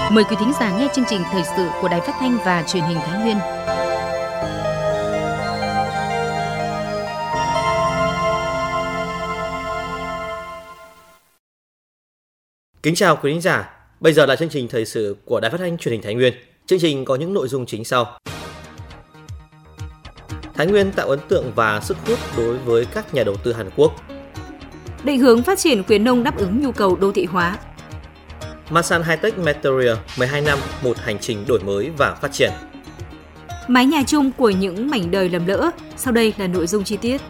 Mời quý thính giả nghe chương trình thời sự của Đài Phát thanh và Truyền hình Thái Nguyên. Kính chào quý thính giả. Bây giờ là chương trình thời sự của Đài Phát thanh Truyền hình Thái Nguyên. Chương trình có những nội dung chính sau. Thái Nguyên tạo ấn tượng và sức hút đối với các nhà đầu tư Hàn Quốc. Định hướng phát triển khuyến nông đáp ứng nhu cầu đô thị hóa. Masan Hightech Material 12 năm một hành trình đổi mới và phát triển. Mái nhà chung của những mảnh đời lầm lỡ. Sau đây là nội dung chi tiết.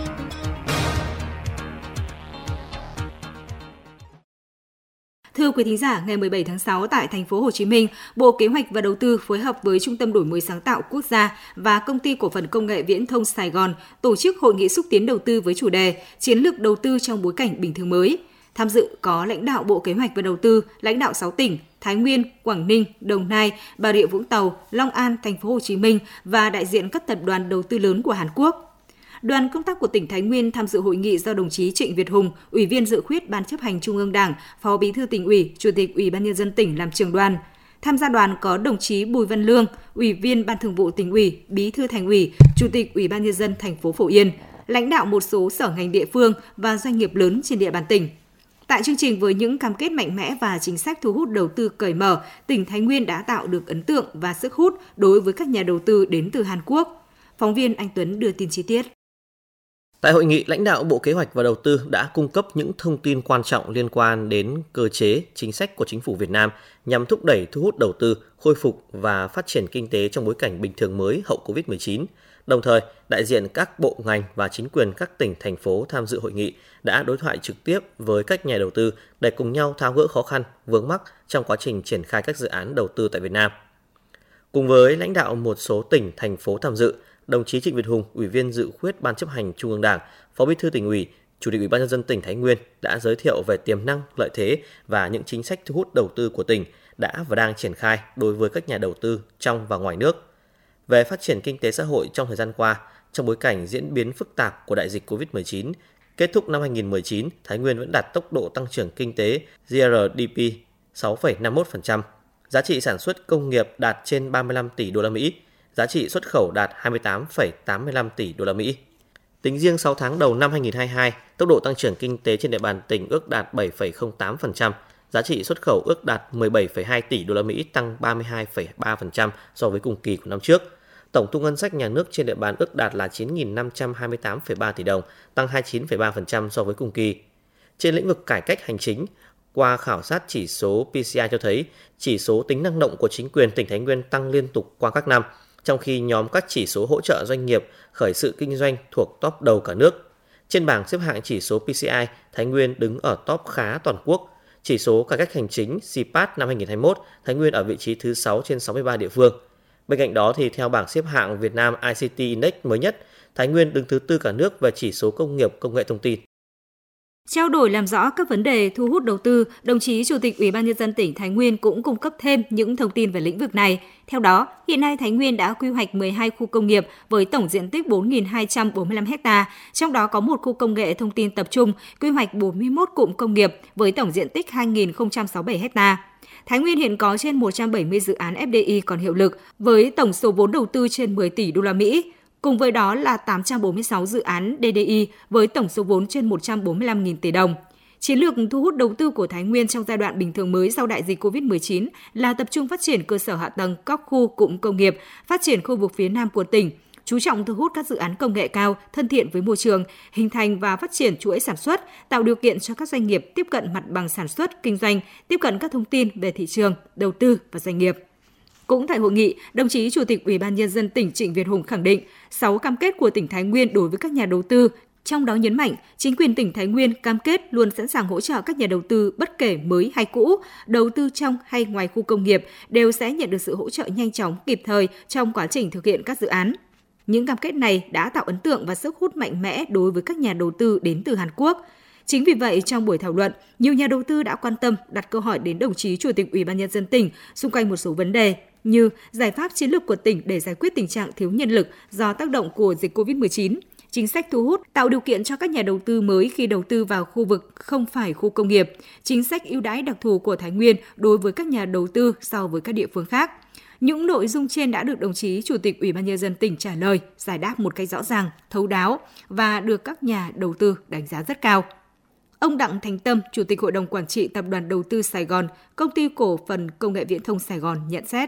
Thưa quý thính giả, ngày 17 tháng 6 tại thành phố Hồ Chí Minh, Bộ Kế hoạch và Đầu tư phối hợp với Trung tâm Đổi mới sáng tạo quốc gia và Công ty Cổ phần Công nghệ Viễn thông Sài Gòn tổ chức hội nghị xúc tiến đầu tư với chủ đề Chiến lược đầu tư trong bối cảnh bình thường mới. Tham dự có lãnh đạo Bộ Kế hoạch và Đầu tư, lãnh đạo 6 tỉnh Thái Nguyên, Quảng Ninh, Đồng Nai, Bà Rịa Vũng Tàu, Long An, thành phố Hồ Chí Minh và đại diện các tập đoàn đầu tư lớn của Hàn Quốc. Đoàn công tác của tỉnh Thái Nguyên tham dự hội nghị do đồng chí Trịnh Việt Hùng, Ủy viên dự khuyết Ban chấp hành Trung ương Đảng, Phó Bí thư Tỉnh ủy, Chủ tịch Ủy ban nhân dân tỉnh làm trưởng đoàn. Tham gia đoàn có đồng chí Bùi Văn Lương, Ủy viên Ban Thường vụ Tỉnh ủy, Bí thư Thành ủy, Chủ tịch Ủy ban nhân dân thành phố Phổ Yên, lãnh đạo một số sở ngành địa phương và doanh nghiệp lớn trên địa bàn tỉnh. Tại chương trình với những cam kết mạnh mẽ và chính sách thu hút đầu tư cởi mở, tỉnh Thái Nguyên đã tạo được ấn tượng và sức hút đối với các nhà đầu tư đến từ Hàn Quốc. Phóng viên Anh Tuấn đưa tin chi tiết. Tại hội nghị, lãnh đạo Bộ Kế hoạch và Đầu tư đã cung cấp những thông tin quan trọng liên quan đến cơ chế, chính sách của chính phủ Việt Nam nhằm thúc đẩy thu hút đầu tư, khôi phục và phát triển kinh tế trong bối cảnh bình thường mới hậu Covid-19. Đồng thời, đại diện các bộ ngành và chính quyền các tỉnh, thành phố tham dự hội nghị đã đối thoại trực tiếp với các nhà đầu tư để cùng nhau tháo gỡ khó khăn, vướng mắc trong quá trình triển khai các dự án đầu tư tại Việt Nam. Cùng với lãnh đạo một số tỉnh, thành phố tham dự, đồng chí Trịnh Việt Hùng, Ủy viên dự khuyết Ban chấp hành Trung ương Đảng, Phó Bí thư Tỉnh ủy, Chủ tịch Ủy ban nhân dân tỉnh Thái Nguyên đã giới thiệu về tiềm năng, lợi thế và những chính sách thu hút đầu tư của tỉnh đã và đang triển khai đối với các nhà đầu tư trong và ngoài nước. Về phát triển kinh tế xã hội trong thời gian qua, trong bối cảnh diễn biến phức tạp của đại dịch Covid-19, kết thúc năm 2019, Thái Nguyên vẫn đạt tốc độ tăng trưởng kinh tế GRDP 6,51%, giá trị sản xuất công nghiệp đạt trên 35 tỷ đô la Mỹ, giá trị xuất khẩu đạt 28,85 tỷ đô la Mỹ. Tính riêng 6 tháng đầu năm 2022, tốc độ tăng trưởng kinh tế trên địa bàn tỉnh ước đạt 7,08%, giá trị xuất khẩu ước đạt 17,2 tỷ đô la Mỹ, tăng 32,3% so với cùng kỳ của năm trước. Tổng thu ngân sách nhà nước trên địa bàn ước đạt là 9.528,3 tỷ đồng, tăng 29,3% so với cùng kỳ. Trên lĩnh vực cải cách hành chính, qua khảo sát chỉ số PCI cho thấy chỉ số tính năng động của chính quyền tỉnh Thái Nguyên tăng liên tục qua các năm, trong khi nhóm các chỉ số hỗ trợ doanh nghiệp khởi sự kinh doanh thuộc top đầu cả nước. Trên bảng xếp hạng chỉ số PCI, Thái Nguyên đứng ở top khá toàn quốc. Chỉ số cải cách hành chính CPAT năm 2021, Thái Nguyên ở vị trí thứ 6 trên 63 địa phương. Bên cạnh đó thì theo bảng xếp hạng Việt Nam ICT Index mới nhất, Thái Nguyên đứng thứ 4 cả nước về chỉ số công nghiệp công nghệ thông tin. Trao đổi làm rõ các vấn đề thu hút đầu tư, đồng chí Chủ tịch Ủy ban nhân dân tỉnh Thái Nguyên cũng cung cấp thêm những thông tin về lĩnh vực này. Theo đó, hiện nay Thái Nguyên đã quy hoạch 12 khu công nghiệp với tổng diện tích 4.245 ha, trong đó có một khu công nghệ thông tin tập trung, quy hoạch 41 cụm công nghiệp với tổng diện tích 2.067 ha. Thái Nguyên hiện có trên 170 dự án FDI còn hiệu lực với tổng số vốn đầu tư trên 10 tỷ đô la Mỹ. Cùng với đó là 846 dự án DDI với tổng số vốn trên 145.000 tỷ đồng. Chiến lược thu hút đầu tư của Thái Nguyên trong giai đoạn bình thường mới sau đại dịch COVID-19 là tập trung phát triển cơ sở hạ tầng các khu cụm công nghiệp, phát triển khu vực phía Nam của tỉnh, chú trọng thu hút các dự án công nghệ cao, thân thiện với môi trường, hình thành và phát triển chuỗi sản xuất, tạo điều kiện cho các doanh nghiệp tiếp cận mặt bằng sản xuất, kinh doanh, tiếp cận các thông tin về thị trường, đầu tư và doanh nghiệp. Cũng tại hội nghị, đồng chí Chủ tịch Ủy ban nhân dân tỉnh Trịnh Việt Hùng khẳng định 6 cam kết của tỉnh Thái Nguyên đối với các nhà đầu tư, trong đó nhấn mạnh chính quyền tỉnh Thái Nguyên cam kết luôn sẵn sàng hỗ trợ các nhà đầu tư bất kể mới hay cũ, đầu tư trong hay ngoài khu công nghiệp đều sẽ nhận được sự hỗ trợ nhanh chóng, kịp thời trong quá trình thực hiện các dự án. Những cam kết này đã tạo ấn tượng và sức hút mạnh mẽ đối với các nhà đầu tư đến từ Hàn Quốc. Chính vì vậy, trong buổi thảo luận, nhiều nhà đầu tư đã quan tâm đặt câu hỏi đến đồng chí Chủ tịch Ủy ban nhân dân tỉnh xung quanh một số vấn đề như giải pháp chiến lược của tỉnh để giải quyết tình trạng thiếu nhân lực do tác động của dịch COVID-19, chính sách thu hút, tạo điều kiện cho các nhà đầu tư mới khi đầu tư vào khu vực không phải khu công nghiệp, chính sách ưu đãi đặc thù của Thái Nguyên đối với các nhà đầu tư so với các địa phương khác. Những nội dung trên đã được đồng chí Chủ tịch Ủy ban Nhân dân tỉnh trả lời, giải đáp một cách rõ ràng, thấu đáo và được các nhà đầu tư đánh giá rất cao. Ông Đặng Thành Tâm, Chủ tịch Hội đồng Quản trị Tập đoàn Đầu tư Sài Gòn, Công ty Cổ phần Công nghệ Viễn thông Sài Gòn nhận xét.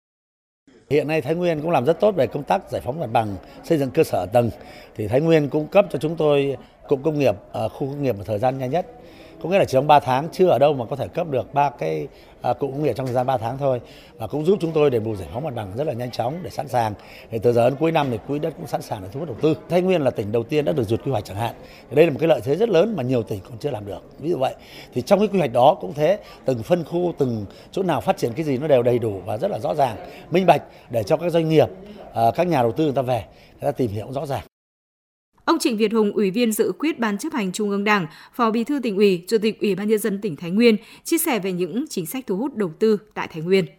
Hiện nay Thái Nguyên cũng làm rất tốt về công tác giải phóng mặt bằng, xây dựng cơ sở tầng. Thì Thái Nguyên cung cấp cho chúng tôi cụm công nghiệp ở khu công nghiệp một thời gian nhanh nhất. Có nghĩa là chỉ trong 3 tháng, chưa ở đâu mà có thể cấp được 3 cái cụm công nghiệp trong thời gian 3 tháng thôi. Và cũng giúp chúng tôi đền bù giải phóng mặt bằng rất là nhanh chóng để sẵn sàng. Để từ giờ đến cuối năm thì quỹ đất cũng sẵn sàng để thu hút đầu tư. Thái Nguyên là tỉnh đầu tiên đã được duyệt quy hoạch chẳng hạn. Thì đây là một cái lợi thế rất lớn mà nhiều tỉnh còn chưa làm được. Ví dụ vậy, thì trong cái quy hoạch đó cũng thế, từng phân khu, từng chỗ nào phát triển cái gì nó đều đầy đủ và rất là rõ ràng, minh bạch để cho các doanh nghiệp, các nhà đầu tư người ta về, người ta tìm hiểu rõ ràng. Ông Trịnh Việt Hùng, Ủy viên Dự khuyết Ban Chấp hành Trung ương Đảng, Phó Bí thư Tỉnh ủy, Chủ tịch Ủy ban Nhân dân tỉnh Thái Nguyên chia sẻ về những chính sách thu hút đầu tư tại Thái Nguyên.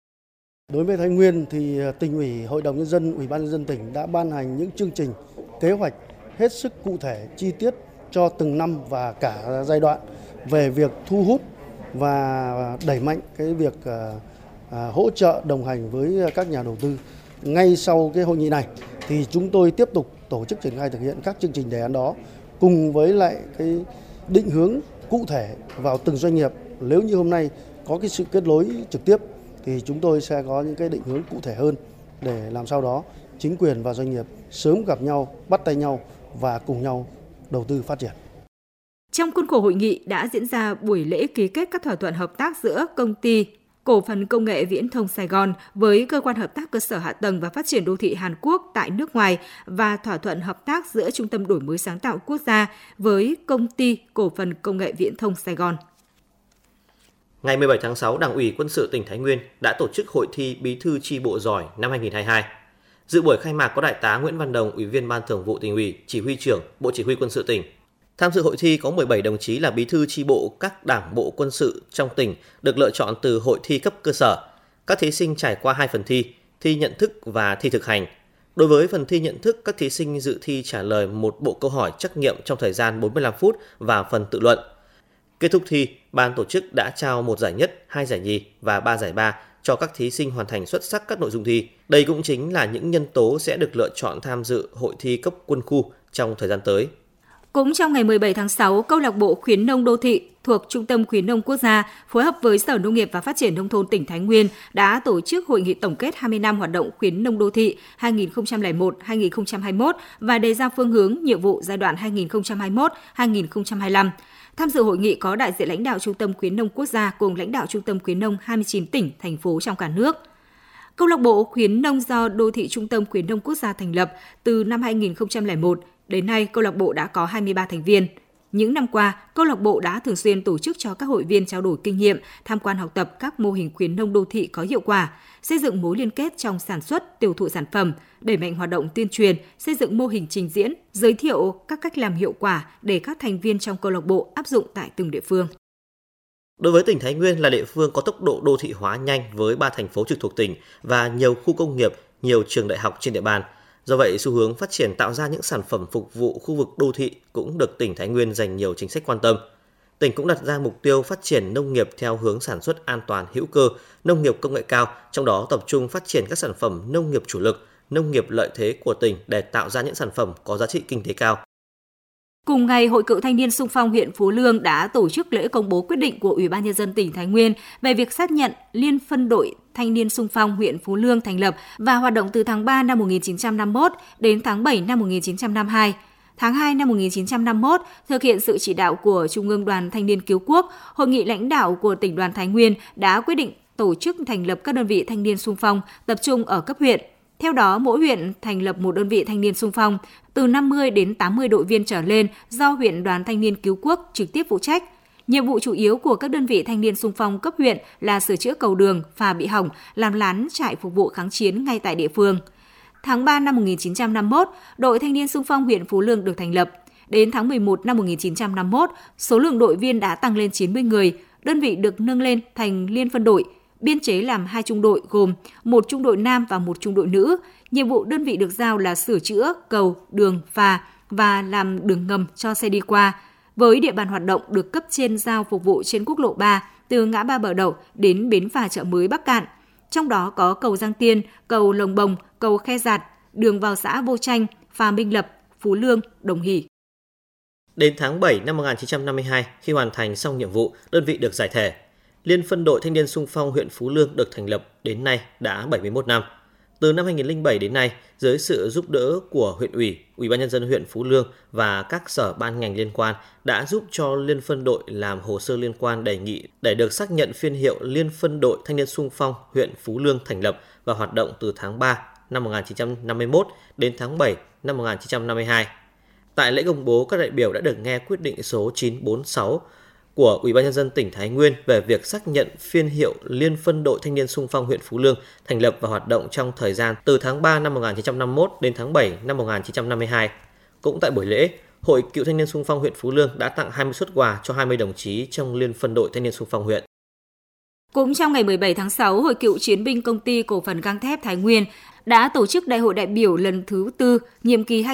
Đối với Thái Nguyên thì Tỉnh ủy, Hội đồng Nhân dân, Ủy ban Nhân dân tỉnh đã ban hành những chương trình, kế hoạch hết sức cụ thể, chi tiết cho từng năm và cả giai đoạn về việc thu hút và đẩy mạnh cái việc hỗ trợ đồng hành với các nhà đầu tư. Ngay sau cái hội nghị này thì chúng tôi tiếp tục tổ chức triển khai thực hiện các chương trình đề án đó cùng với lại cái định hướng cụ thể vào từng doanh nghiệp. Nếu như hôm nay có cái sự kết nối trực tiếp thì chúng tôi sẽ có những cái định hướng cụ thể hơn để làm sao đó chính quyền và doanh nghiệp sớm gặp nhau, bắt tay nhau và cùng nhau đầu tư phát triển. Trong khuôn khổ hội nghị đã diễn ra buổi lễ ký kết các thỏa thuận hợp tác giữa Công ty Cổ phần Công nghệ Viễn thông Sài Gòn với Cơ quan Hợp tác Cơ sở Hạ tầng và Phát triển Đô thị Hàn Quốc tại nước ngoài và thỏa thuận hợp tác giữa Trung tâm Đổi mới sáng tạo quốc gia với Công ty Cổ phần Công nghệ Viễn thông Sài Gòn. Ngày 17 tháng 6, Đảng ủy Quân sự tỉnh Thái Nguyên đã tổ chức hội thi Bí thư chi bộ giỏi năm 2022. Dự buổi khai mạc có Đại tá Nguyễn Văn Đồng, Ủy viên Ban Thường vụ Tỉnh ủy, Chỉ huy trưởng Bộ Chỉ huy Quân sự tỉnh. Tham dự hội thi có 17 đồng chí là bí thư chi bộ các đảng bộ quân sự trong tỉnh được lựa chọn từ hội thi cấp cơ sở. Các thí sinh trải qua 2 phần thi, thi nhận thức và thi thực hành. Đối với phần thi nhận thức, các thí sinh dự thi trả lời một bộ câu hỏi trắc nghiệm trong thời gian 45 phút và phần tự luận. Kết thúc thi, ban tổ chức đã trao 1 giải nhất, 2 giải nhì và 3 giải ba cho các thí sinh hoàn thành xuất sắc các nội dung thi. Đây cũng chính là những nhân tố sẽ được lựa chọn tham dự hội thi cấp quân khu trong thời gian tới. Cũng trong ngày 17 tháng 6, Câu lạc bộ Khuyến nông đô thị thuộc Trung tâm Khuyến nông Quốc gia phối hợp với Sở Nông nghiệp và Phát triển Nông thôn tỉnh Thái Nguyên đã tổ chức hội nghị tổng kết 20 năm hoạt động khuyến nông đô thị 2001-2021 và đề ra phương hướng, nhiệm vụ giai đoạn 2021-2025. Tham dự hội nghị có đại diện lãnh đạo Trung tâm Khuyến nông Quốc gia cùng lãnh đạo Trung tâm Khuyến nông 29 tỉnh, thành phố trong cả nước. Câu lạc bộ Khuyến nông do Đô thị Trung tâm Khuyến nông Quốc gia thành lập từ năm 2001. Đến nay, câu lạc bộ đã có 23 thành viên. Những năm qua, câu lạc bộ đã thường xuyên tổ chức cho các hội viên trao đổi kinh nghiệm, tham quan học tập các mô hình khuyến nông đô thị có hiệu quả, xây dựng mối liên kết trong sản xuất, tiêu thụ sản phẩm, đẩy mạnh hoạt động tuyên truyền, xây dựng mô hình trình diễn, giới thiệu các cách làm hiệu quả để các thành viên trong câu lạc bộ áp dụng tại từng địa phương. Đối với tỉnh Thái Nguyên là địa phương có tốc độ đô thị hóa nhanh với 3 thành phố trực thuộc tỉnh và nhiều khu công nghiệp, nhiều trường đại học trên địa bàn. Do vậy, xu hướng phát triển tạo ra những sản phẩm phục vụ khu vực đô thị cũng được tỉnh Thái Nguyên dành nhiều chính sách quan tâm. Tỉnh cũng đặt ra mục tiêu phát triển nông nghiệp theo hướng sản xuất an toàn, hữu cơ, nông nghiệp công nghệ cao, trong đó tập trung phát triển các sản phẩm nông nghiệp chủ lực, nông nghiệp lợi thế của tỉnh để tạo ra những sản phẩm có giá trị kinh tế cao. Cùng ngày, Hội Cựu Thanh niên Xung phong huyện Phú Lương đã tổ chức lễ công bố quyết định của Ủy ban Nhân dân tỉnh Thái Nguyên về việc xác nhận Liên phân đội Thanh niên Xung phong huyện Phú Lương thành lập và hoạt động từ tháng 3 năm 1951 đến tháng 7 năm 1952. Tháng 2 năm 1951, thực hiện sự chỉ đạo của Trung ương Đoàn Thanh niên Cứu quốc, Hội nghị lãnh đạo của tỉnh đoàn Thái Nguyên đã quyết định tổ chức thành lập các đơn vị thanh niên xung phong tập trung ở cấp huyện. Theo đó, mỗi huyện thành lập một đơn vị thanh niên xung phong, từ 50 đến 80 đội viên trở lên do huyện Đoàn Thanh niên Cứu quốc trực tiếp phụ trách. Nhiệm vụ chủ yếu của các đơn vị thanh niên xung phong cấp huyện là sửa chữa cầu đường, phà bị hỏng, làm lán trại phục vụ kháng chiến ngay tại địa phương. Tháng 3 năm 1951, đội thanh niên xung phong huyện Phú Lương được thành lập. Đến tháng 11 năm 1951, số lượng đội viên đã tăng lên 90 người, đơn vị được nâng lên thành liên phân đội, biên chế làm 2 trung đội gồm 1 trung đội nam và 1 trung đội nữ. Nhiệm vụ đơn vị được giao là sửa chữa cầu, đường, phà, và làm đường ngầm cho xe đi qua, với địa bàn hoạt động được cấp trên giao phục vụ trên quốc lộ 3 từ ngã ba Bờ Đậu đến bến phà Chợ Mới Bắc Cạn. Trong đó có cầu Giang Tiên, cầu Lồng Bồng, cầu Khe Giạt, đường vào xã Vô Tranh, phà Minh Lập, Phú Lương, Đồng Hỷ. Đến tháng 7 năm 1952, khi hoàn thành xong nhiệm vụ, đơn vị được giải thể. Liên phân đội Thanh niên xung phong huyện Phú Lương được thành lập đến nay đã 71 năm. Từ năm 2007 đến nay, dưới sự giúp đỡ của huyện ủy, Ủy ban nhân dân huyện Phú Lương và các sở ban ngành liên quan đã giúp cho Liên phân đội làm hồ sơ liên quan đề nghị để được xác nhận phiên hiệu Liên phân đội Thanh niên xung phong huyện Phú Lương thành lập và hoạt động từ tháng 3 năm 1951 đến tháng 7 năm 1952. Tại lễ công bố, các đại biểu đã được nghe quyết định số 946 của Ủy ban nhân dân tỉnh Thái Nguyên về việc xác nhận phiên hiệu Liên phân đội Thanh niên xung phong huyện Phú Lương thành lập và hoạt động trong thời gian từ tháng 3 năm 1951 đến tháng 7 năm 1952. Cũng tại buổi lễ, Hội Cựu Thanh niên xung phong huyện Phú Lương đã tặng 20 suất quà cho 20 đồng chí trong Liên phân đội Thanh niên xung phong huyện. Cũng trong ngày 17 tháng 6, Hội Cựu Chiến binh Công ty Cổ phần Gang thép Thái Nguyên đã tổ chức Đại hội đại biểu lần thứ 4, nhiệm kỳ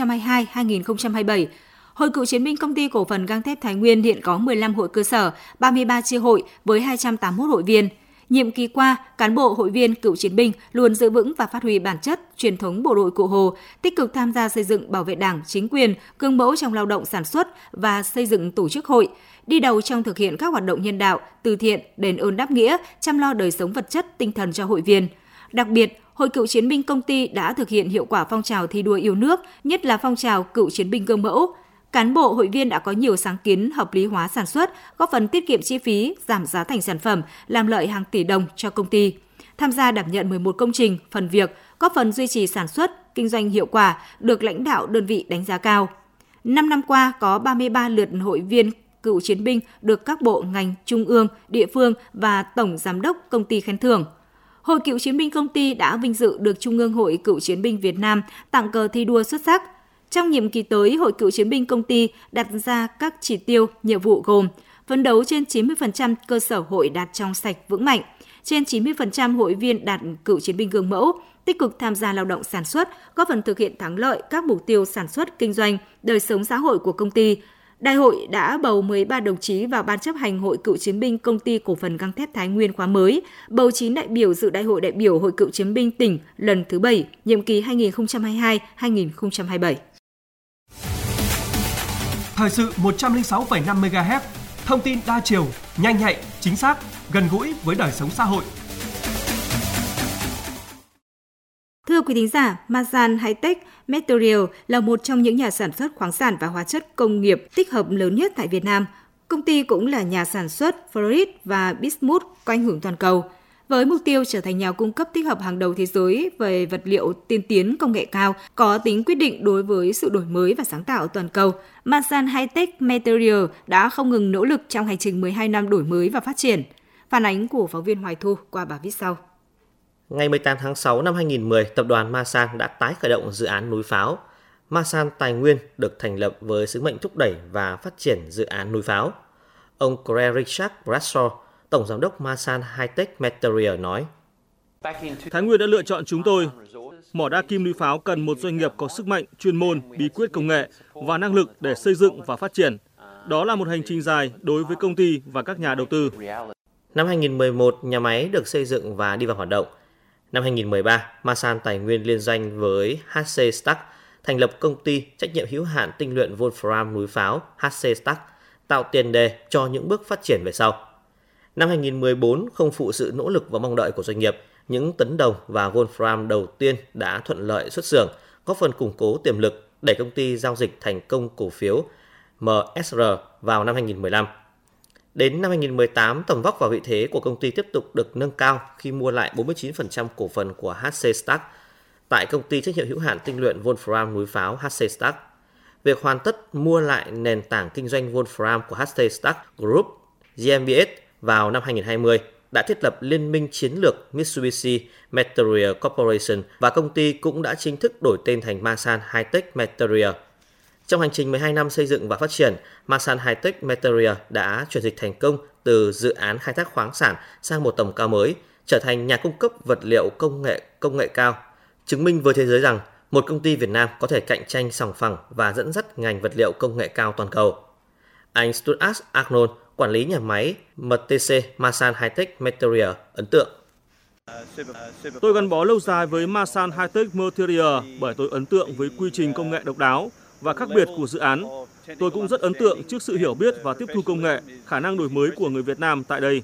2022-2027. Hội Cựu Chiến binh Công ty Cổ phần Gang thép Thái Nguyên hiện có 15 hội cơ sở, 33 chi hội với 281 hội viên. Nhiệm kỳ qua, cán bộ hội viên cựu chiến binh luôn giữ vững và phát huy bản chất, truyền thống bộ đội Cụ Hồ, tích cực tham gia xây dựng bảo vệ Đảng, chính quyền, gương mẫu trong lao động sản xuất và xây dựng tổ chức hội, đi đầu trong thực hiện các hoạt động nhân đạo, từ thiện, đền ơn đáp nghĩa, chăm lo đời sống vật chất, tinh thần cho hội viên. Đặc biệt, Hội Cựu Chiến binh Công ty đã thực hiện hiệu quả phong trào thi đua yêu nước, nhất là phong trào cựu chiến binh gương mẫu. Cán bộ hội viên đã có nhiều sáng kiến hợp lý hóa sản xuất, góp phần tiết kiệm chi phí, giảm giá thành sản phẩm, làm lợi hàng tỷ đồng cho công ty. Tham gia đảm nhận 11 công trình, phần việc, góp phần duy trì sản xuất, kinh doanh hiệu quả, được lãnh đạo đơn vị đánh giá cao. 5 năm qua, có 33 lượt hội viên cựu chiến binh được các bộ, ngành, trung ương, địa phương và tổng giám đốc công ty khen thưởng. Hội Cựu Chiến binh Công ty đã vinh dự được Trung ương Hội Cựu Chiến binh Việt Nam tặng cờ thi đua xuất sắc. Trong nhiệm kỳ tới, Hội Cựu Chiến binh Công ty đặt ra các chỉ tiêu, nhiệm vụ gồm phấn đấu trên 90% cơ sở hội đạt trong sạch vững mạnh, trên 90% hội viên đạt cựu chiến binh gương mẫu, tích cực tham gia lao động sản xuất, góp phần thực hiện thắng lợi các mục tiêu sản xuất, kinh doanh, đời sống xã hội của công ty. Đại hội đã bầu 13 đồng chí vào Ban chấp hành Hội Cựu Chiến binh Công ty Cổ phần Gang thép Thái Nguyên khóa mới, bầu 9 đại biểu dự Đại hội đại biểu Hội Cựu Chiến binh tỉnh lần thứ 7, nhiệm kỳ 2022-2027. Thời sự 106,5 MHz, thông tin đa chiều, nhanh nhạy, chính xác, gần gũi với đời sống xã hội. Thưa quý thính giả, Masan High-Tech Material là một trong những nhà sản xuất khoáng sản và hóa chất công nghiệp tích hợp lớn nhất tại Việt Nam. Công ty cũng là nhà sản xuất fluorite và bismuth có ảnh hưởng toàn cầu. Với mục tiêu trở thành nhà cung cấp tích hợp hàng đầu thế giới về vật liệu tiên tiến công nghệ cao, có tính quyết định đối với sự đổi mới và sáng tạo toàn cầu, Masan High-Tech Material đã không ngừng nỗ lực trong hành trình 12 năm đổi mới và phát triển. Phản ánh của phóng viên Hoài Thu qua bài viết sau. Ngày 18 tháng 6 năm 2010, tập đoàn Masan đã tái khởi động dự án núi pháo. Masan Tài Nguyên được thành lập với sứ mệnh thúc đẩy và phát triển dự án núi pháo. Ông Craig Richard Bradshaw, Tổng Giám đốc Masan High-Tech Material nói: Thái Nguyên đã lựa chọn chúng tôi. Mỏ đá kim núi pháo cần một doanh nghiệp có sức mạnh, chuyên môn, bí quyết công nghệ và năng lực để xây dựng và phát triển. Đó là một hành trình dài đối với công ty và các nhà đầu tư. Năm 2011, nhà máy được xây dựng và đi vào hoạt động. Năm 2013, Masan Tài Nguyên liên doanh với HC Stack, thành lập công ty trách nhiệm hữu hạn tinh luyện Wolfram núi pháo HC Stack, tạo tiền đề cho những bước phát triển về sau. Năm 2014, không phụ sự nỗ lực và mong đợi của doanh nghiệp, những tấn đồng và Wolfram đầu tiên đã thuận lợi xuất xưởng, góp phần củng cố tiềm lực để công ty giao dịch thành công cổ phiếu MSR vào năm 2015. Đến năm 2018, tầm vóc và vị thế của công ty tiếp tục được nâng cao khi mua lại 49% cổ phần của HC Stack tại công ty trách nhiệm hữu hạn tinh luyện Wolfram núi pháo HC Stack. Việc hoàn tất mua lại nền tảng kinh doanh Wolfram của HC Stack Group GmbH vào năm 2020 đã thiết lập liên minh chiến lược Mitsubishi Material Corporation và công ty cũng đã chính thức đổi tên thành Masan High-Tech Material. Trong hành trình 12 năm xây dựng và phát triển, Masan High-Tech Material đã chuyển dịch thành công từ dự án khai thác khoáng sản sang một tầm cao mới, trở thành nhà cung cấp vật liệu công nghệ cao, chứng minh với thế giới rằng một công ty Việt Nam có thể cạnh tranh sòng phẳng và dẫn dắt ngành vật liệu công nghệ cao toàn cầu. Anh Stuart Arnold, quản lý nhà máy MTC Masan High-Tech Material ấn tượng. Tôi gắn bó lâu dài với Masan High-Tech Material bởi tôi ấn tượng với quy trình công nghệ độc đáo và khác biệt của dự án. Tôi cũng rất ấn tượng trước sự hiểu biết và tiếp thu công nghệ, khả năng đổi mới của người Việt Nam tại đây.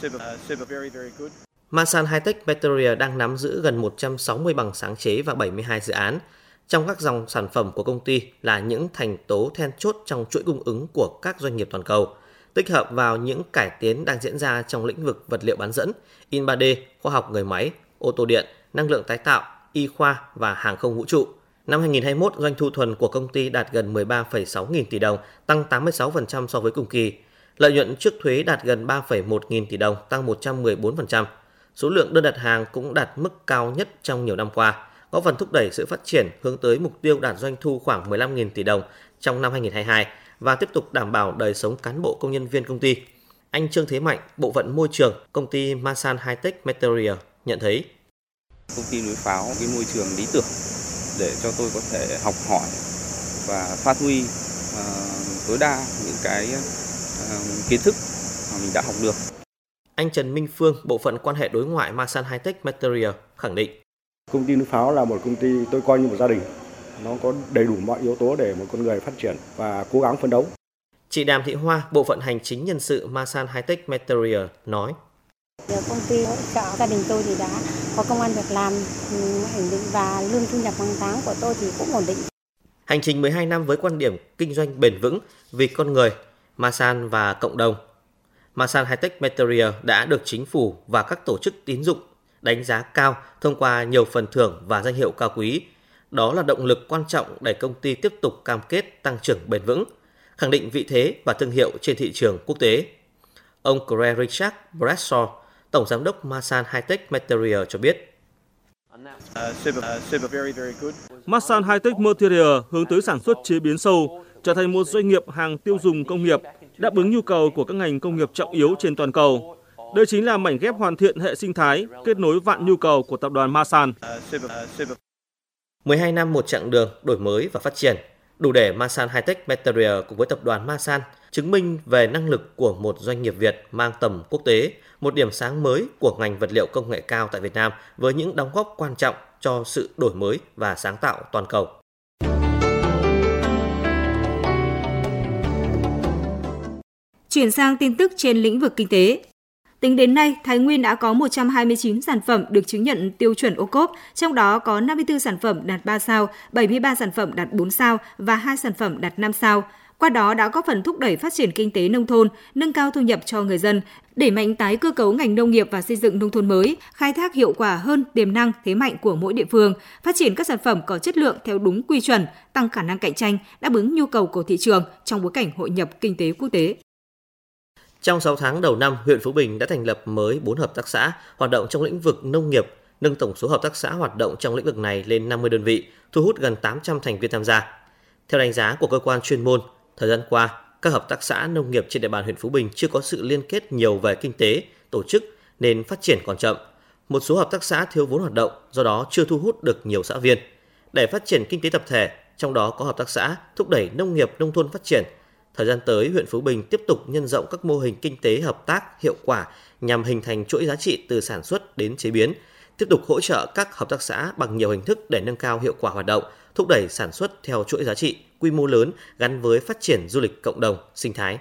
Masan High-Tech Material đang nắm giữ gần 160 bằng sáng chế và 72 dự án. Trong các dòng sản phẩm của công ty là những thành tố then chốt trong chuỗi cung ứng của các doanh nghiệp toàn cầu, tích hợp vào những cải tiến đang diễn ra trong lĩnh vực vật liệu bán dẫn, in 3D, khoa học người máy, ô tô điện, năng lượng tái tạo, y khoa và hàng không vũ trụ. Năm 2021, doanh thu thuần của công ty đạt gần 13,6 nghìn tỷ đồng, tăng 86% so với cùng kỳ. Lợi nhuận trước thuế đạt gần 3,1 nghìn tỷ đồng, tăng 114%. Số lượng đơn đặt hàng cũng đạt mức cao nhất trong nhiều năm qua, góp phần thúc đẩy sự phát triển hướng tới mục tiêu đạt doanh thu khoảng 15.000 tỷ đồng trong năm 2022 và tiếp tục đảm bảo đời sống cán bộ công nhân viên công ty. Anh Trương Thế Mạnh, bộ phận môi trường, công ty Masan High-Tech Material nhận thấy. Công ty núi pháo cái môi trường lý tưởng để cho tôi có thể học hỏi và phát huy tối đa những cái kiến thức mà mình đã học được. Anh Trần Minh Phương, bộ phận quan hệ đối ngoại Masan High-Tech Material khẳng định. Công ty núi pháo là một công ty tôi coi như một gia đình. Nó có đầy đủ mọi yếu tố để một con người phát triển và cố gắng phấn đấu. Chị Đàm Thị Hoa, bộ phận hành chính nhân sự Masan High-Tech Material nói. Công ty hỗ trợ gia đình tôi thì đã có công ăn việc làm ổn định và lương thu nhập hàng tháng của tôi thì cũng ổn định. Hành trình 12 năm với quan điểm kinh doanh bền vững vì con người, Masan và cộng đồng. Masan High-Tech Material đã được chính phủ và các tổ chức tín dụng đánh giá cao thông qua nhiều phần thưởng và danh hiệu cao quý. Đó là động lực quan trọng để công ty tiếp tục cam kết tăng trưởng bền vững, khẳng định vị thế và thương hiệu trên thị trường quốc tế. Ông Craig Richard Bradshaw, Tổng Giám đốc Masan High-Tech Material cho biết. Masan High-Tech Material hướng tới sản xuất chế biến sâu, trở thành một doanh nghiệp hàng tiêu dùng công nghiệp, đáp ứng nhu cầu của các ngành công nghiệp trọng yếu trên toàn cầu. Đây chính là mảnh ghép hoàn thiện hệ sinh thái, kết nối vạn nhu cầu của tập đoàn Masan. 12 năm một chặng đường đổi mới và phát triển, đủ để Masan High-Tech Material cùng với tập đoàn Masan chứng minh về năng lực của một doanh nghiệp Việt mang tầm quốc tế, một điểm sáng mới của ngành vật liệu công nghệ cao tại Việt Nam với những đóng góp quan trọng cho sự đổi mới và sáng tạo toàn cầu. Chuyển sang tin tức trên lĩnh vực kinh tế. Tính đến nay, Thái Nguyên đã có 129 sản phẩm được chứng nhận tiêu chuẩn ô cốp, trong đó có 54 sản phẩm đạt 3 sao, 73 sản phẩm đạt 4 sao và 2 sản phẩm đạt 5 sao. Qua đó đã góp phần thúc đẩy phát triển kinh tế nông thôn, nâng cao thu nhập cho người dân, đẩy mạnh tái cơ cấu ngành nông nghiệp và xây dựng nông thôn mới, khai thác hiệu quả hơn tiềm năng, thế mạnh của mỗi địa phương, phát triển các sản phẩm có chất lượng theo đúng quy chuẩn, tăng khả năng cạnh tranh, đáp ứng nhu cầu của thị trường trong bối cảnh hội nhập kinh tế quốc tế. Trong 6 tháng đầu năm, huyện Phú Bình đã thành lập mới 4 hợp tác xã hoạt động trong lĩnh vực nông nghiệp, nâng tổng số hợp tác xã hoạt động trong lĩnh vực này lên 50 đơn vị, thu hút gần 800 thành viên tham gia. Theo đánh giá của cơ quan chuyên môn, thời gian qua, các hợp tác xã nông nghiệp trên địa bàn huyện Phú Bình chưa có sự liên kết nhiều về kinh tế, tổ chức nên phát triển còn chậm. Một số hợp tác xã thiếu vốn hoạt động, do đó chưa thu hút được nhiều xã viên. Để phát triển kinh tế tập thể, trong đó có hợp tác xã thúc đẩy nông nghiệp nông thôn phát triển. Thời gian tới, huyện Phú Bình tiếp tục nhân rộng các mô hình kinh tế hợp tác hiệu quả nhằm hình thành chuỗi giá trị từ sản xuất đến chế biến, tiếp tục hỗ trợ các hợp tác xã bằng nhiều hình thức để nâng cao hiệu quả hoạt động, thúc đẩy sản xuất theo chuỗi giá trị, quy mô lớn gắn với phát triển du lịch cộng đồng, sinh thái.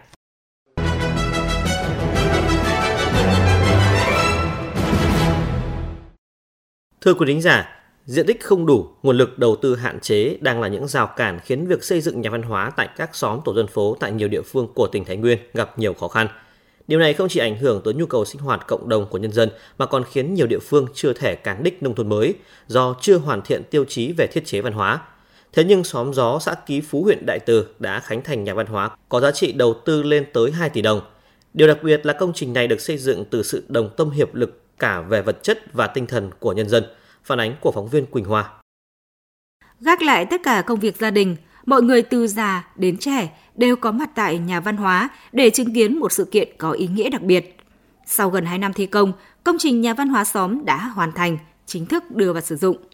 Thưa quý thính giả, diện tích không đủ, nguồn lực đầu tư hạn chế đang là những rào cản khiến việc xây dựng nhà văn hóa tại các xóm tổ dân phố tại nhiều địa phương của tỉnh Thái Nguyên gặp nhiều khó khăn. Điều này không chỉ ảnh hưởng tới nhu cầu sinh hoạt cộng đồng của nhân dân mà còn khiến nhiều địa phương chưa thể cán đích nông thôn mới do chưa hoàn thiện tiêu chí về thiết chế văn hóa. Thế nhưng xóm Gió, xã Ký Phú, huyện Đại Từ đã khánh thành nhà văn hóa có giá trị đầu tư lên tới 2 tỷ đồng. Điều đặc biệt là công trình này được xây dựng từ sự đồng tâm hiệp lực cả về vật chất và tinh thần của nhân dân. Phản ánh của phóng viên Quỳnh Hoa. Gác lại tất cả công việc gia đình, mọi người từ già đến trẻ đều có mặt tại nhà văn hóa để chứng kiến một sự kiện có ý nghĩa đặc biệt. Sau gần 2 năm thi công, công trình nhà văn hóa xóm đã hoàn thành, chính thức đưa vào sử dụng.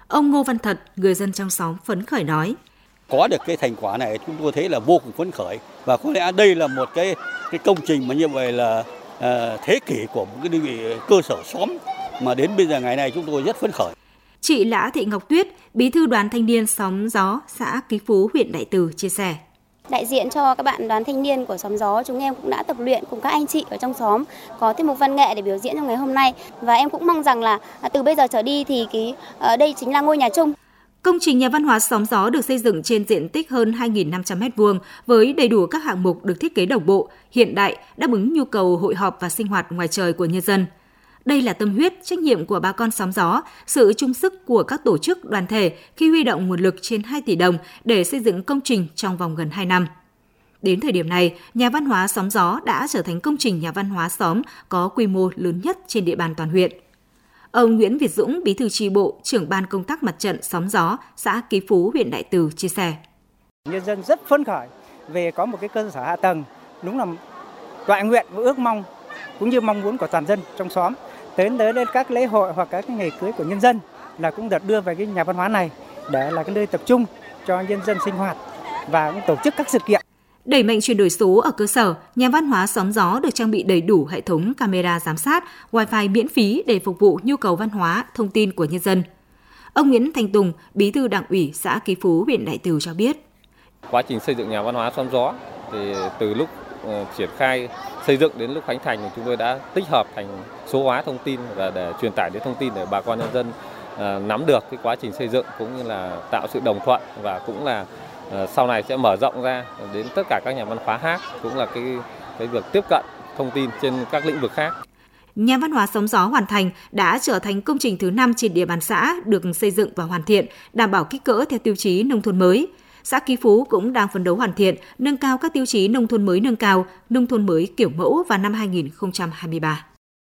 Ông Ngô Văn Thật, người dân trong xóm phấn khởi nói. Có được cái thành quả này chúng tôi thấy là vô cùng phấn khởi và có lẽ đây là một cái công trình mà như vậy là thế kỷ của một cái đơn vị cơ sở xóm mà đến bây giờ ngày này chúng tôi rất phấn khởi. Chị Lã Thị Ngọc Tuyết, bí thư đoàn thanh niên xóm Gió, xã Ký Phú, huyện Đại Từ chia sẻ. Đại diện cho các bạn đoàn thanh niên của xóm Gió, chúng em cũng đã tập luyện cùng các anh chị ở trong xóm có tiết mục văn nghệ để biểu diễn trong ngày hôm nay và em cũng mong rằng là từ bây giờ trở đi thì đây chính là ngôi nhà chung. Công trình nhà văn hóa xóm Gió được xây dựng trên diện tích hơn 2.500 m2 với đầy đủ các hạng mục được thiết kế đồng bộ, hiện đại, đáp ứng nhu cầu hội họp và sinh hoạt ngoài trời của nhân dân. Đây là tâm huyết, trách nhiệm của bà con xóm Gió, sự chung sức của các tổ chức đoàn thể khi huy động nguồn lực trên 2 tỷ đồng để xây dựng công trình trong vòng gần 2 năm. Đến thời điểm này, nhà văn hóa xóm Gió đã trở thành công trình nhà văn hóa xóm có quy mô lớn nhất trên địa bàn toàn huyện. Ông Nguyễn Việt Dũng, bí thư chi bộ, trưởng ban công tác mặt trận xóm Gió, xã Ký Phú, huyện Đại Từ chia sẻ. Nhân dân rất phấn khởi về có một cái cơ sở hạ tầng, đúng là toại nguyện và ước mong cũng như mong muốn của toàn dân trong xóm. Tới đến các lễ hội hoặc các ngày cưới của nhân dân là cũng được đưa về cái nhà văn hóa này để là cái nơi tập trung cho nhân dân sinh hoạt và cũng tổ chức các sự kiện. Đẩy mạnh chuyển đổi số ở cơ sở, nhà văn hóa xóm Gió được trang bị đầy đủ hệ thống camera giám sát, Wi-Fi miễn phí để phục vụ nhu cầu văn hóa, thông tin của nhân dân. Ông Nguyễn Thanh Tùng, bí thư Đảng ủy xã Ký Phú, huyện Đại Từ cho biết. Quá trình xây dựng nhà văn hóa xóm Gió thì từ lúc triển khai xây dựng đến lúc khánh thành thì chúng tôi đã tích hợp thành số hóa thông tin và để truyền tải đến thông tin để bà con nhân dân nắm được cái quá trình xây dựng cũng như là tạo sự đồng thuận và cũng là sau này sẽ mở rộng ra đến tất cả các nhà văn hóa khác, cũng là cái việc tiếp cận thông tin trên các lĩnh vực khác. Nhà văn hóa xóm Gió hoàn thành đã trở thành công trình thứ 5 trên địa bàn xã được xây dựng và hoàn thiện, đảm bảo kích cỡ theo tiêu chí nông thôn mới. Xã Ký Phú cũng đang phấn đấu hoàn thiện, nâng cao các tiêu chí nông thôn mới nâng cao, nông thôn mới kiểu mẫu vào năm 2023.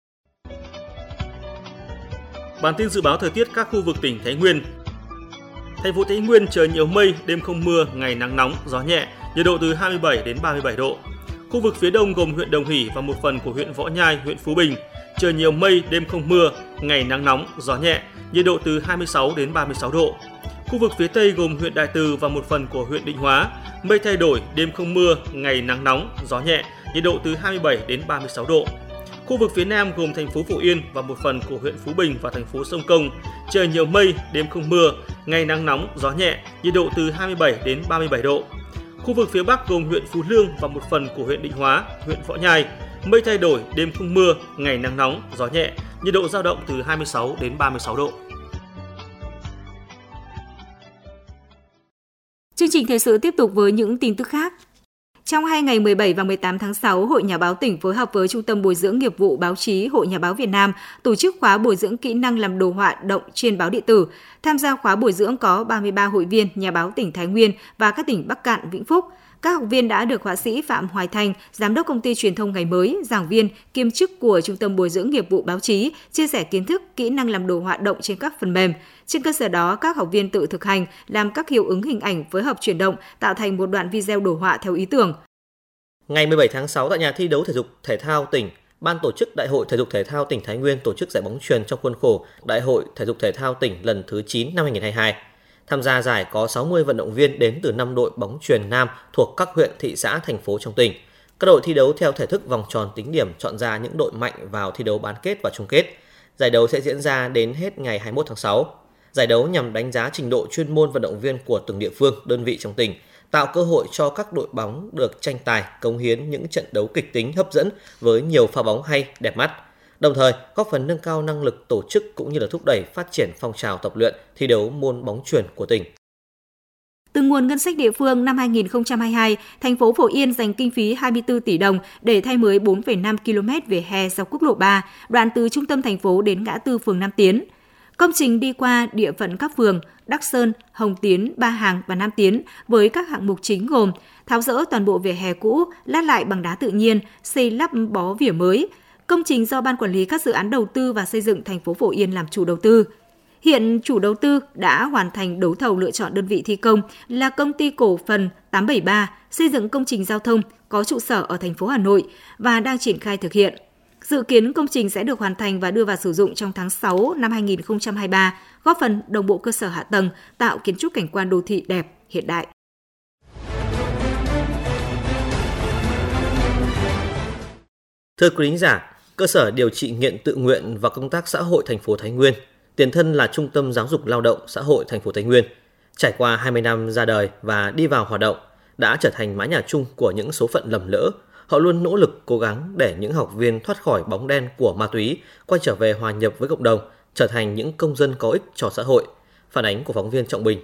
Bản tin dự báo thời tiết các khu vực tỉnh Thái Nguyên. Thành phố Thái Nguyên trời nhiều mây, đêm không mưa, ngày nắng nóng, gió nhẹ, nhiệt độ từ 27 đến 37 độ. Khu vực phía đông gồm huyện Đồng Hỷ và một phần của huyện Võ Nhai, huyện Phú Bình, trời nhiều mây, đêm không mưa, ngày nắng nóng, gió nhẹ, nhiệt độ từ 26 đến 36 độ. Khu vực phía tây gồm huyện Đại Từ và một phần của huyện Định Hóa, mây thay đổi, đêm không mưa, ngày nắng nóng, gió nhẹ, nhiệt độ từ 27 đến 36 độ. Khu vực phía nam gồm thành phố Phổ Yên và một phần của huyện Phú Bình và thành phố Sông Công, trời nhiều mây, đêm không mưa, ngày nắng nóng, gió nhẹ, nhiệt độ từ 27 đến 37 độ. Khu vực phía bắc gồm huyện Phú Lương và một phần của huyện Định Hóa, huyện Võ Nhai, mây thay đổi, đêm không mưa, ngày nắng nóng, gió nhẹ, nhiệt độ dao động từ 26 đến 36 độ. Chương trình thời sự tiếp tục với những tin tức khác. Trong 2 ngày 17 và 18 tháng 6, Hội Nhà báo tỉnh phối hợp với Trung tâm Bồi dưỡng nghiệp vụ báo chí Hội Nhà báo Việt Nam tổ chức khóa bồi dưỡng kỹ năng làm đồ họa động trên báo điện tử. Tham gia khóa bồi dưỡng có 33 hội viên nhà báo tỉnh Thái Nguyên và các tỉnh Bắc Kạn, Vĩnh Phúc. Các học viên đã được họa sĩ Phạm Hoài Thanh, giám đốc công ty truyền thông Ngày Mới, giảng viên, kiêm chức của Trung tâm Bồi dưỡng nghiệp vụ báo chí, chia sẻ kiến thức, kỹ năng làm đồ họa động trên các phần mềm. Trên cơ sở đó, các học viên tự thực hành, làm các hiệu ứng hình ảnh phối hợp chuyển động, tạo thành một đoạn video đồ họa theo ý tưởng. Ngày 17 tháng 6 tại nhà thi đấu thể dục thể thao tỉnh, Ban tổ chức Đại hội Thể dục Thể thao tỉnh Thái Nguyên tổ chức giải bóng chuyền trong khuôn khổ Đại hội Thể dục Thể thao tỉnh lần thứ 9 năm 2022. Tham gia giải có 60 vận động viên đến từ 5 đội bóng chuyền nam thuộc các huyện, thị xã, thành phố trong tỉnh. Các đội thi đấu theo thể thức vòng tròn tính điểm, chọn ra những đội mạnh vào thi đấu bán kết và chung kết. Giải đấu sẽ diễn ra đến hết ngày 21 tháng 6. Giải đấu nhằm đánh giá trình độ chuyên môn vận động viên của từng địa phương, đơn vị trong tỉnh, tạo cơ hội cho các đội bóng được tranh tài, cống hiến những trận đấu kịch tính hấp dẫn với nhiều pha bóng hay, đẹp mắt. Đồng thời, góp phần nâng cao năng lực tổ chức cũng như là thúc đẩy phát triển phong trào tập luyện, thi đấu môn bóng chuyền của tỉnh. Từ nguồn ngân sách địa phương năm 2022, thành phố Phổ Yên dành kinh phí 24 tỷ đồng để thay mới 4,5 km vỉa hè dọc quốc lộ 3, đoạn từ trung tâm thành phố đến ngã tư phường Nam Tiến. Công trình đi qua địa phận các phường Đắc Sơn, Hồng Tiến, Ba Hàng và Nam Tiến với các hạng mục chính gồm tháo dỡ toàn bộ vỉa hè cũ, lát lại bằng đá tự nhiên, xây lắp bó vỉa mới. Công trình do Ban Quản lý các dự án đầu tư và xây dựng thành phố Phổ Yên làm chủ đầu tư. Hiện chủ đầu tư đã hoàn thành đấu thầu lựa chọn đơn vị thi công là Công ty Cổ phần 873 xây dựng công trình giao thông có trụ sở ở thành phố Hà Nội và đang triển khai thực hiện. Dự kiến công trình sẽ được hoàn thành và đưa vào sử dụng trong tháng 6 năm 2023, góp phần đồng bộ cơ sở hạ tầng, tạo kiến trúc cảnh quan đô thị đẹp, hiện đại. Thưa quý thính giả, cơ sở điều trị nghiện tự nguyện và công tác xã hội thành phố Thái Nguyên, tiền thân là Trung tâm Giáo dục Lao động Xã hội thành phố Thái Nguyên, trải qua 20 năm ra đời và đi vào hoạt động, đã trở thành mái nhà chung của những số phận lầm lỡ. Họ luôn nỗ lực cố gắng để những học viên thoát khỏi bóng đen của ma túy, quay trở về hòa nhập với cộng đồng, trở thành những công dân có ích cho xã hội. Phản ánh của phóng viên Trọng Bình.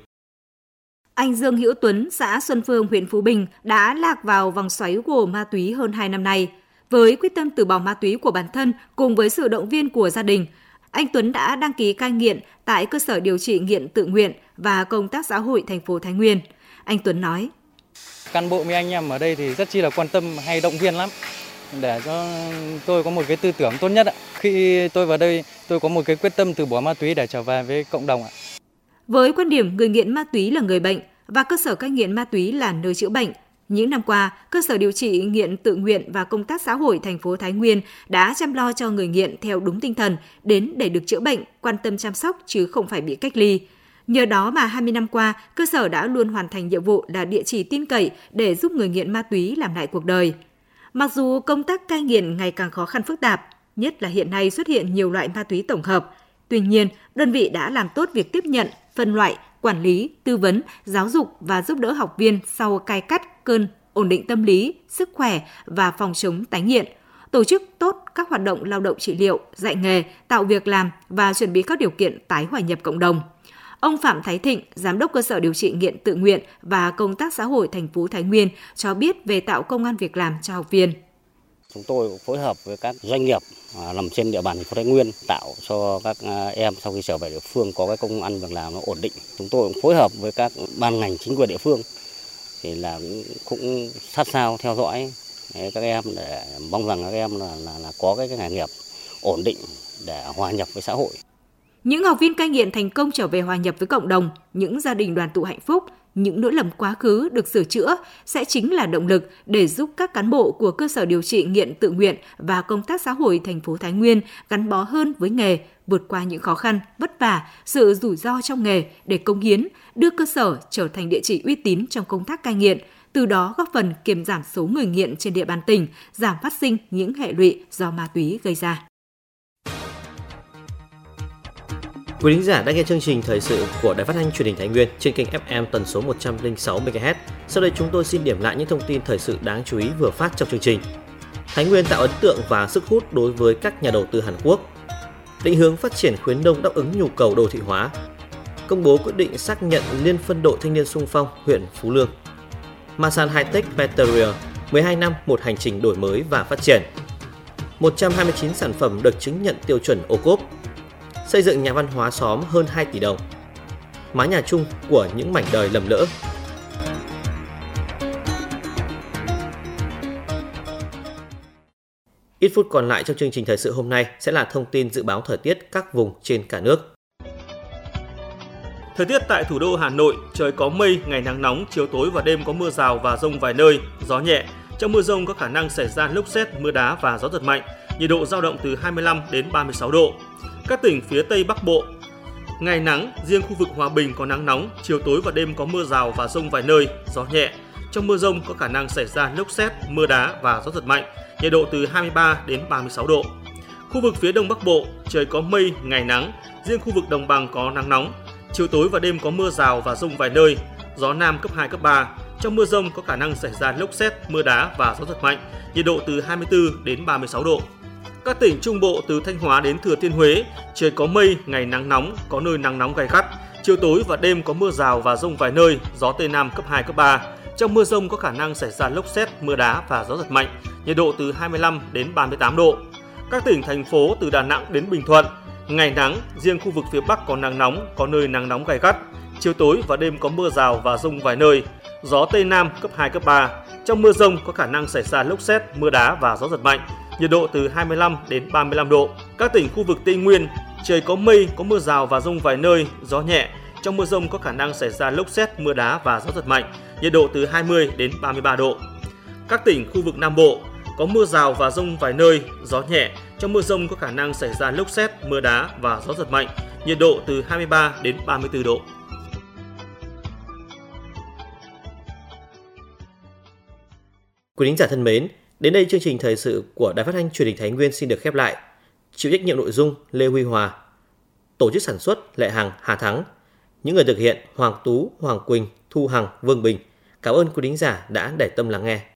Anh Dương Hữu Tuấn, xã Xuân Phương, huyện Phú Bình đã lạc vào vòng xoáy của ma túy hơn 2 năm nay. Với quyết tâm từ bỏ ma túy của bản thân cùng với sự động viên của gia đình, anh Tuấn đã đăng ký cai nghiện tại cơ sở điều trị nghiện tự nguyện và công tác xã hội thành phố Thái Nguyên. Anh Tuấn nói: Cán bộ mấy anh em ở đây thì rất chi là quan tâm hay động viên lắm để cho tôi có một cái tư tưởng tốt nhất ạ. Khi tôi vào đây, tôi có một cái quyết tâm từ bỏ ma túy để trở về với cộng đồng ạ. Với quan điểm người nghiện ma túy là người bệnh và cơ sở cai nghiện ma túy là nơi chữa bệnh, những năm qua, cơ sở điều trị nghiện tự nguyện và công tác xã hội thành phố Thái Nguyên đã chăm lo cho người nghiện theo đúng tinh thần, đến để được chữa bệnh, quan tâm chăm sóc chứ không phải bị cách ly. Nhờ đó mà 20 năm qua, cơ sở đã luôn hoàn thành nhiệm vụ là địa chỉ tin cậy để giúp người nghiện ma túy làm lại cuộc đời. Mặc dù công tác cai nghiện ngày càng khó khăn phức tạp, nhất là hiện nay xuất hiện nhiều loại ma túy tổng hợp, tuy nhiên, đơn vị đã làm tốt việc tiếp nhận, phân loại, quản lý, tư vấn, giáo dục và giúp đỡ học viên sau cai cắt cơn, ổn định tâm lý, sức khỏe và phòng chống tái nghiện, tổ chức tốt các hoạt động lao động trị liệu, dạy nghề, tạo việc làm và chuẩn bị các điều kiện tái hòa nhập cộng đồng. Ông Phạm Thái Thịnh, Giám đốc cơ sở điều trị nghiện tự nguyện và công tác xã hội thành phố Thái Nguyên cho biết về tạo công ăn việc làm cho học viên. Chúng tôi phối hợp với các doanh nghiệp nằm trên địa bàn thành phố Thái Nguyên tạo cho các em sau khi trở về địa phương có cái công ăn việc làm nó ổn định. Chúng tôi cũng phối hợp với các ban ngành chính quyền địa phương thì là cũng sát sao theo dõi các em để mong rằng các em là có cái nghề nghiệp ổn định để hòa nhập với xã hội. Những học viên cai nghiện thành công trở về hòa nhập với cộng đồng, những gia đình đoàn tụ hạnh phúc, những lỗi lầm quá khứ được sửa chữa sẽ chính là động lực để giúp các cán bộ của cơ sở điều trị nghiện tự nguyện và công tác xã hội thành phố Thái Nguyên gắn bó hơn với nghề, vượt qua những khó khăn, vất vả, sự rủi ro trong nghề để cống hiến, đưa cơ sở trở thành địa chỉ uy tín trong công tác cai nghiện, từ đó góp phần kiềm giảm số người nghiện trên địa bàn tỉnh, giảm phát sinh những hệ lụy do ma túy gây ra. Quý thính giả đã nghe chương trình thời sự của Đài Phát thanh Truyền hình Thái Nguyên trên kênh FM tần số 106 MHz. Sau đây chúng tôi xin điểm lại những thông tin thời sự đáng chú ý vừa phát trong chương trình. Thái Nguyên tạo ấn tượng và sức hút đối với các nhà đầu tư Hàn Quốc. Định hướng phát triển khuyến nông đáp ứng nhu cầu đô thị hóa. Công bố quyết định xác nhận liên phân đội thanh niên xung phong huyện Phú Lương. Masan Hightech Material 12 năm một hành trình đổi mới và phát triển. 129 sản phẩm được chứng nhận tiêu chuẩn ô cốp. Xây dựng nhà văn hóa xóm hơn 2 tỷ đồng. Mái nhà chung của những mảnh đời lầm lỡ. Ít phút còn lại trong chương trình thời sự hôm nay sẽ là thông tin dự báo thời tiết các vùng trên cả nước. Thời tiết tại thủ đô Hà Nội, trời có mây, ngày nắng nóng, chiều tối và đêm có mưa rào và dông vài nơi, gió nhẹ. Trong mưa dông có khả năng xảy ra lốc sét, mưa đá và gió giật mạnh, nhiệt độ dao động từ 25 đến 36 độ. Các tỉnh phía Tây Bắc Bộ, ngày nắng, riêng khu vực Hòa Bình có nắng nóng, chiều tối và đêm có mưa rào và dông vài nơi, gió nhẹ. Trong mưa dông có khả năng xảy ra lốc sét, mưa đá và gió giật mạnh, nhiệt độ từ 23 đến 36 độ. Khu vực phía Đông Bắc Bộ, trời có mây, ngày nắng, riêng khu vực đồng bằng có nắng nóng, chiều tối và đêm có mưa rào và dông vài nơi, gió Nam cấp 2, cấp 3. Trong mưa dông có khả năng xảy ra lốc sét, mưa đá và gió giật mạnh, nhiệt độ từ 24 đến 36 độ. Các tỉnh Trung Bộ từ Thanh Hóa đến Thừa Thiên Huế, trời có mây, ngày nắng nóng, có nơi nắng nóng gay gắt, chiều tối và đêm có mưa rào và dông vài nơi, gió Tây Nam cấp 2, cấp 3. Trong mưa dông có khả năng xảy ra lốc sét, mưa đá và gió giật mạnh, nhiệt độ từ 25 đến 38 độ. Các tỉnh thành phố từ Đà Nẵng đến Bình Thuận, ngày nắng, riêng khu vực phía Bắc có nắng nóng, có nơi nắng nóng gay gắt, chiều tối và đêm có mưa rào và dông vài nơi, gió Tây Nam cấp 2, cấp 3. Trong mưa dông có khả năng xảy ra lốc sét, mưa đá và gió giật mạnh, nhiệt độ từ 25 đến 35 độ. Các tỉnh khu vực Tây Nguyên, trời có mây, có mưa rào và dông vài nơi, gió nhẹ. Trong mưa dông có khả năng xảy ra lốc sét, mưa đá và gió giật mạnh, nhiệt độ từ 20 đến 33 độ. Các tỉnh khu vực Nam Bộ, có mưa rào và dông vài nơi, gió nhẹ. Trong mưa dông có khả năng xảy ra lốc sét, mưa đá và gió giật mạnh. Nhiệt độ từ 23 đến 34 độ. Quý thính giả thân mến, đến đây chương trình thời sự của Đài Phát thanh Truyền hình Thái Nguyên xin được khép lại. Chịu trách nhiệm nội dung Lê Huy Hòa, tổ chức sản xuất Lệ Hằng, Hà Thắng, những người thực hiện Hoàng Tú, Hoàng Quỳnh, Thu Hằng, Vương Bình. Cảm ơn quý thính giả đã để tâm lắng nghe.